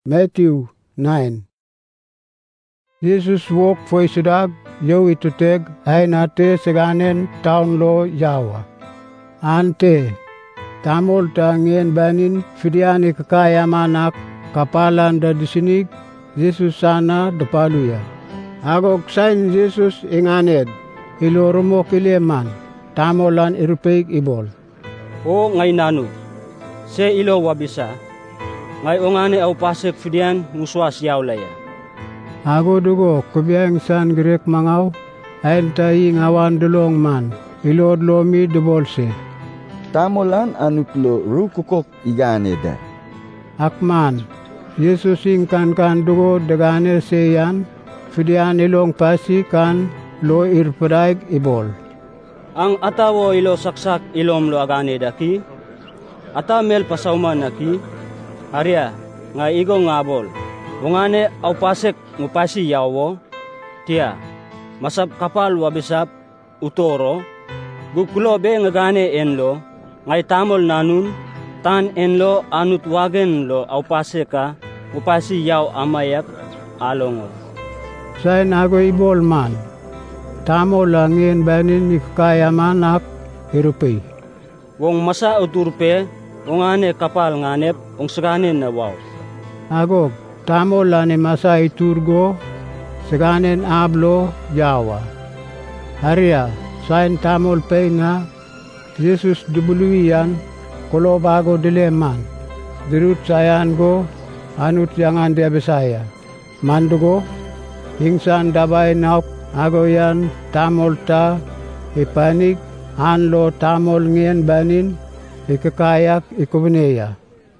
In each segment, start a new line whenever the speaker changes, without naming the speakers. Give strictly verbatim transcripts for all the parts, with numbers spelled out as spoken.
Matthew nine. Jesus walk foi sudag yo ituteg ay nate seganen taun lo yawa. Ante tamol tangien banin fidiani kakaya manak kapalan da disinig Jesus sana depaluya. Agok sain Jesus inganed iloromo kileman tamolan irupeg ibol.
O ngay nanu se ilo wabisa ngay ongane au pasek fidian muswas yaulaya.
Ago dugo kubiang san grek mangaw ayn tayi ngawan dulong man ilod lomi debolse.
Tamolan anutlo rukukok iganeda.
Akman Jesus ingkan kan dugo degane seyan fidian ilong pasi kan lo irpadaig ibol.
Ang atawo ilo saksak ilom lo agane daki ata mel pasauman naki Arya, nga igo ngabol. Ungane au pasek ngupasi yawo. Tia, masab kapal wabisap utoro. Gukulo be ngagane enlo. Ngay tamol nanun. Tan enlo anut wagen lo au paseka. Ngupasi yaw amayak alongo.
Sain ago ibol man. Tamol langin banin nikaya manak irupi.
Wong masa uturpe. Ungane kapal nganep ung seganen na wow.
Agog tamo lani masa iturgo seganen ablo Jawa. Haria sain tamol pe nga Jesus dubuluian kolo bago dileman. Dirut sayan go anut jangan dia besaya. Mandugo ingsan dabay nauk ago yan tamol ta ipanik anlo tamol ngien banin ikakayak ikubuneya.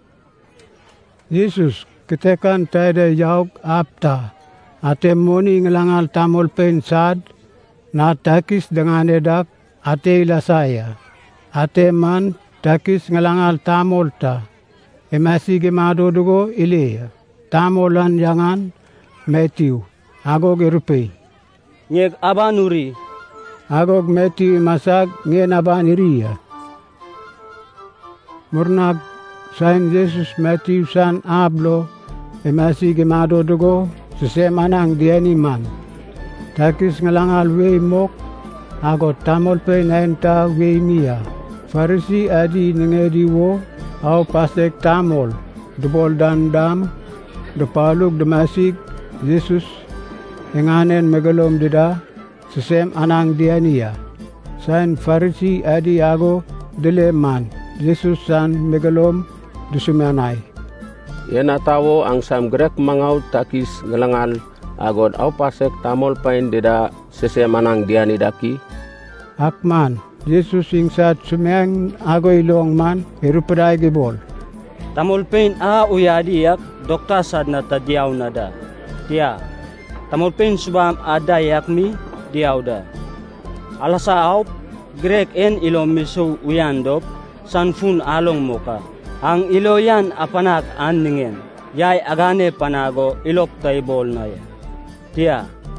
Jesus ketekan taida yaug apta ate moni ngelangal tamol pensad na takis dengan edak ate ilasaya ate man takis ngelangal tamol ta emasi gemado dugo ileya tamolan jangan Matthew agog erupe
ngeg abanuri
agog Matthew masag ngen abaniriya. Murnag sain Jesus Matthew san ablo emasi gemado dugo sesemanang diani man. Takis ngalangal wei mok ago tamol pe naenta wei mia. Farisi adi ningedi wo au pasek tamol dubol dan dam depalug demasig Jesus enganen megalom dida sesem anang diania. Sain Farisi adi ago dele man. Jesus san megalom dusumanay.
Yan atawo ang samgrek mangaw takis ngalangal agod au pasek tamol pain deda sesemanang diani daki.
Akman, Jesus ingsat sumeng agoy long man irupaday gibol.
Tamol pain a uyadi yak dokta sad na tadiaw na da. Tia, tamol pain subam ada yakmi diaw da. Alasa au grek en ilom miso uyandop sanfun along moka. Ang iloyan apanak aningen. Yay agane panago ilok taibol na ya. Tia.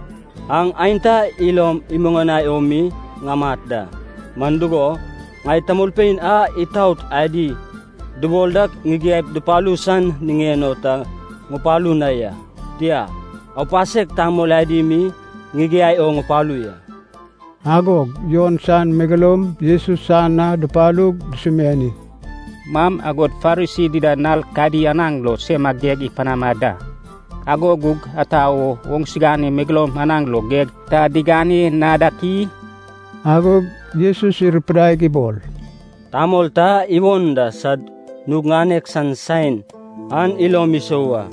Ang ainta ilom imunganay omi ngamatda. Mandugo ngay tamulpain a itaut adi. Duboldak ngigayip dupalusan ningenota ngupalu na ya. Tia. Au pasek tamol adi mi ngigay o ngupalu ya.
Agog, yon san megalom, Jesus sana depalug disumeni.
Mam agot Farisi didanal kadi anang lo se magyeg ipanamada. Agogug atao wong sigani megalom anang lo geg ta digani nadaki.
Agog, Jesus irupray kibol.
Tamol ta iwonda sad nuganek san sain an ilomisowa.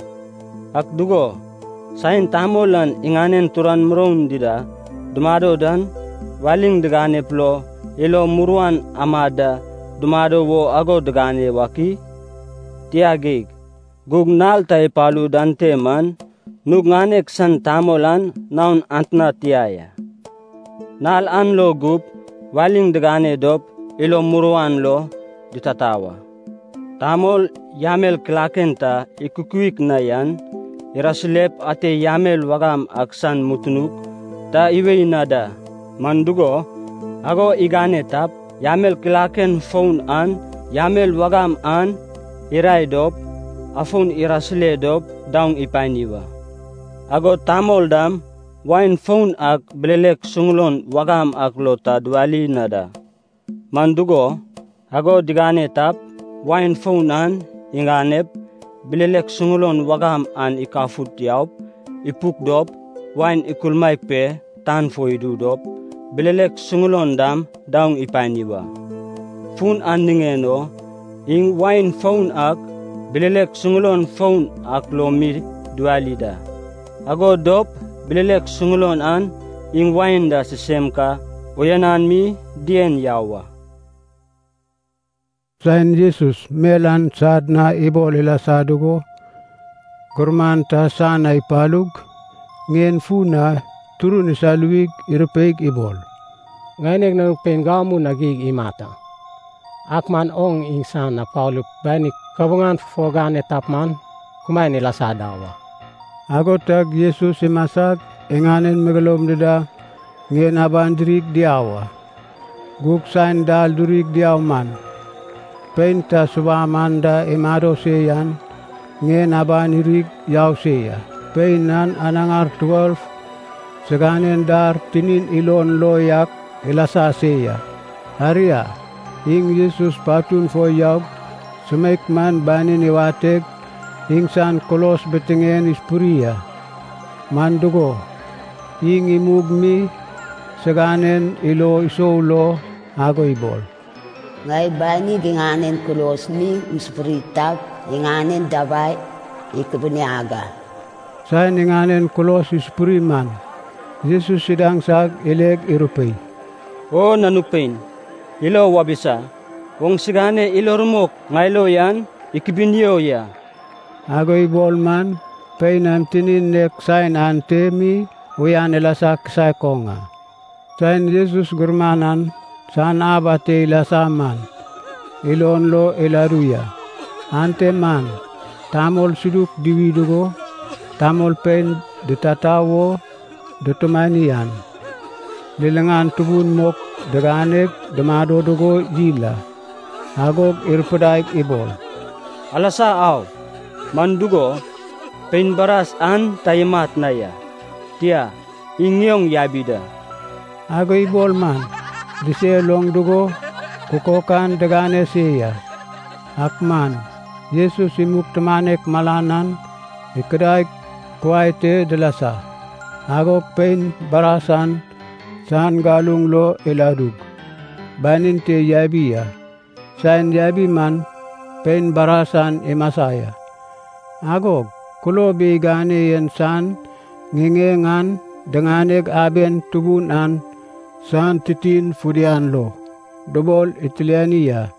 Akdugo, sain tamolan inganen turan meron dida dumado dan waling degane plo ilo muruan amada dumado wo ago degane waki tiagig gugnal tay palu dante man nugnanek san tamolan naun antna tiaya nal an lo gup waling degane dop ilo muruan lo ditatawa tamol yamel klakenta ikukuik na yan iraslep ate yamel wagam aksan mutunuk ta iwei nada Mandugo, ago igane tap, yamel klaken phone an, yamel wagam an, iray dop, afun irasle dop daung ipainiwa. Ago tamol dam wine phone ak belelek sungulon wagam ak lota duali nada. Mandugo ago digane tap wine phone an inganep belelek sungulon wagam an ikafut yaup ipuk dop wine ikulmai pe tan foidu dop belelek sungulon dam daung ipainiwa. Phone an ningeno ing wine phone ak belelek sungulon phone ak lomi dualida. Ago dop belelek sungulon an ing wine da sisemka oyanan mi dien yawa.
Sain Jesus melan sadna ibol ila sadugo gormanta sana ipalug ngen funa turun isaluig irpeig ibol.
Ngainek na pengamu nagig imata. Akman ong insan na pauluk banik kabungan fogan etapman kumain ila sadawa.
Ago tag Jesus imasak enganen megalom deda ngen aban dirig diawa. Guk sain dal durig diawman. Penta subamanda emado seyan ngen aban irig yaw seya. Peinan anangar twelve seganen dar tinin ilon loyak ilasa seya. Haria ing Jesus patun fo yaw sumekman banin iwatek ingsan kolos betingen ispuria. Mandugo ing imugmi seganen ilo isoulo ago ibol.
Ngay bani dinganen kolos mi ispurita inganen dabay ikabuniaga.
Sain inganen kolos ispuriman. Jesus sidang sag ileg irupay.
O nanupain, ilo wabisa, wong sigane ilo rumok ngailo yan ikibinyo ya.
Ago ibol man, pay nam tinin nek sain antemi uyan ilasak sa konga. Sain Jesus gurmanan, san abate ilasaman, ilonlo ilaruya. Ante man, tamol suduk diwidugo, tamol pen ditatawo, ditumanian. Lilangan tubun mok deganek demadodogo jila. Agog irpedaik ibol.
Alasa aw, mandugo, penbaras an tayamat naya. Tia, ingyong yabida.
Ago ibol man, diselong dugo, kukokan degane siya. Akman, Jesus imuk temanek malanan, ikadaik kuwaite delasa. Agog pen barasan, san galung lo iladug. Banin te yabiya. Sain yabi man, pen barasan imasaya. Agog, kulo bigane yen san, ngingengan, denganek aben tubunan, san titin fudian lo. Dobol itilianiya.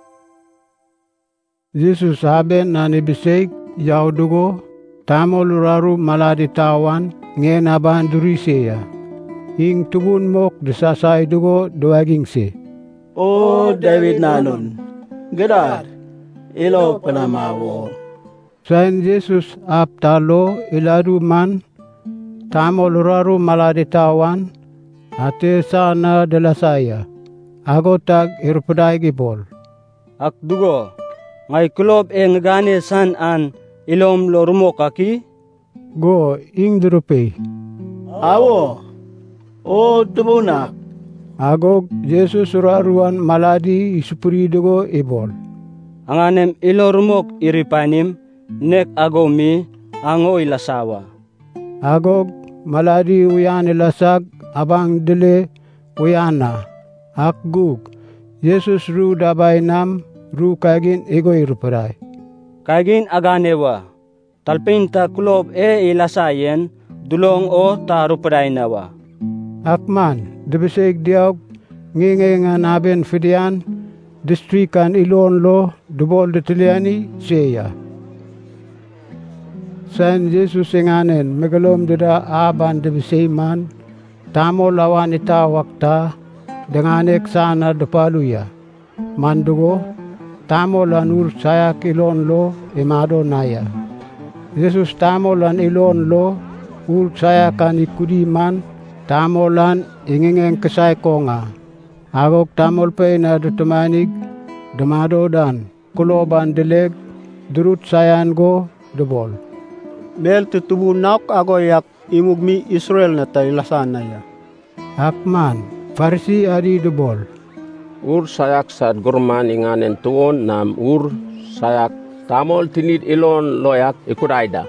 Jesus aben na nibisig, yaudugo, tamol uraru maladitawan, ngen aban duriseya. Ing tubun mok desasay dugo doaging si.
O David nanon, gedar, ilo panamawo.
Sain Jesus ap talo iladu man, tamol uraru maladitawan, ate sana delasaya. Ago tag irpaday gibol.
Akdugo, ngay kulob e ngagane san an ilom lo rumok aki?
Go ing durupe.
Awo, o tubunak.
Agog Jesus uraruan maladi isupuridugo ibol.
Anganem ilo rumok iripanim, nek ago mi ango ilasawa.
Agog maladi uyan ilasag abang dele uyana. Akgug Jesus ru dabay nam ru kagin ego iruparay.
Kagin aganewa, talpinta kulob e ilasayen, dulong o taruparay nawa.
Akman, debeseg diog, nginge nga naben fidian, distrikan ilonlo, dubol detiliani, seya. San Jesus inganen, megalom deda aban debeseg man, tamo lawan ita wakta, denganek sana depaluya. Mandugo, tamo lan ur saya kilonlo, imado naya. Jesus tamo lan ilonlo, ur saya kan ikudiman, tamolan ingingeng kesay konga. Agok tamol pe na dutumanig, dumado dan, kuloban dileg, durut sayan go debol.
Bel tutubunak agoyak imugmi Israel na taylasan na ya.
Akman, Farisi adi debol.
Ur sayak sad gurman inganen tuon nam ur sayak tamol tinid ilon loyak ikuraida.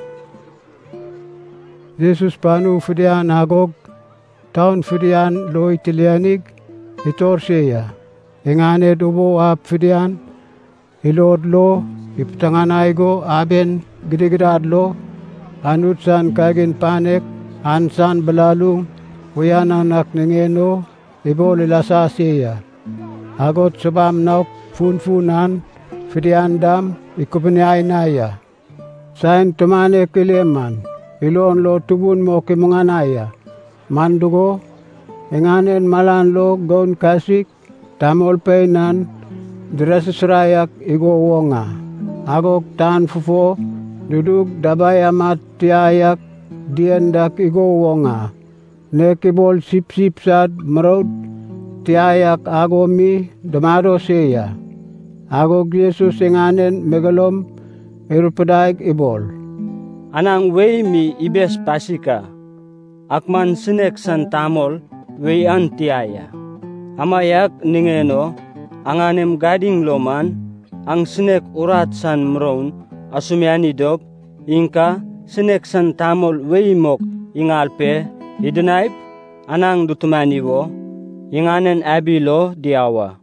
Jesus panu fidian agog, taun fidian lo itilianig, itor siya. Ingane dubo ap fidian, ilod lo, iptanganay go aben gidigidad lo, anutsan kagin panek, ansan belalung, uyan anak ningeno, ibo lilasa siya. Agot sabam nauk funfunan, fidian dam, ikupinay naya. Sain tumane kiliman, ilon lo tubun mo kimunganaya. Mandugo, inganen malan lo gon kasik, tamol painan, dirasasrayak igo wonga. Agok tan fufo, duduk dabay amat tiayak, diendak igo wonga. Nekibol sip-sip sad marod, tiayak agomi damado siya. Agog Jesus inganen megalom, irupadag ibol.
Anang way mi ibes pasika, akman sinek san tamol way an tiaya. Amayak ningeno, anganem gading loman, ang sinek urat san mron, asumyani dop, inka sinek san tamol way mok ingalpe, idunaip, anang dutumani wo, inganen abilo diawa.